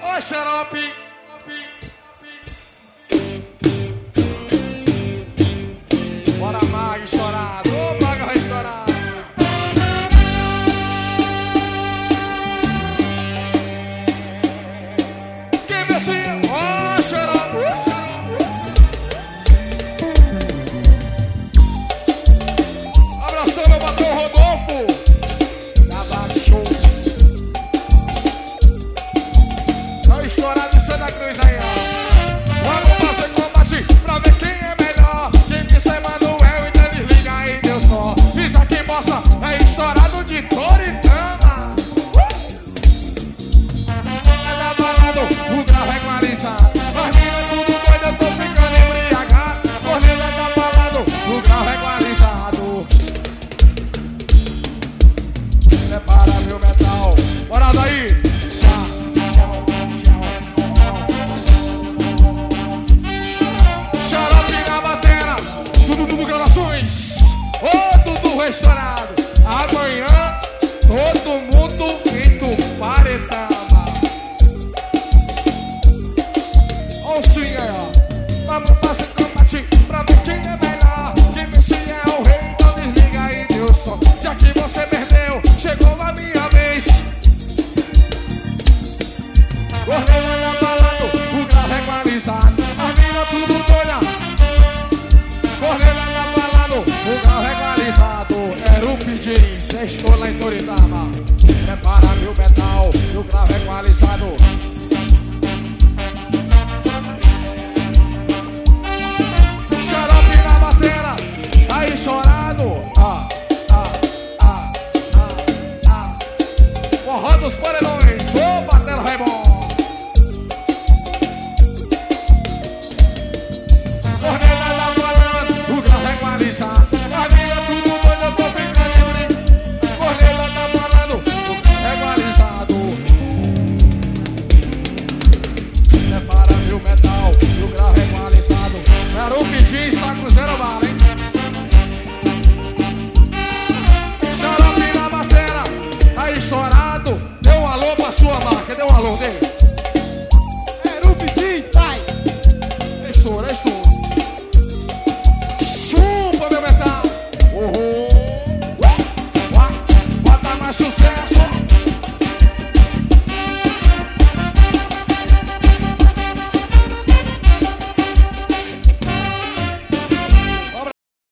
Oi, xarope. Bora, Mag, estourado. Ô, Mag, vai estourar. Quem vê assim? Ó, xarope. Abração, meu patrão Rodolfo. Show. Tá estourado em Santa Cruz aí, ó. Vamos fazer combate pra ver quem é melhor. Quem disse é Manuel, então desliga aí, deu só. Isso aqui mostra, é estourado de Toritama. É da balada, o grau é guarizado. As minas tudo doido, eu tô ficando embriagado. Corrida da balada, o grau é guarizado. Prepara meu metal. Bora daí. Tchau, tchau, tchau. Xarope na batera. Dudu Gravações. Ô, Dudu Restaurado. Amanhã, todo mundo em Tuparetama. Ó o swing aí, ó. Vamos fazer combate pra ver quem é melhor. Quem vence é o rei, então desliga aí, deu som. Já que você perdeu, chegou a minha vez. Correndo na balada, o grau regularizado. As minas tudo doida. Correndo na balada, o grau regularizado. Era o pedido, sextou lá em Toritama. Prepara meu metal, o grau regularizado.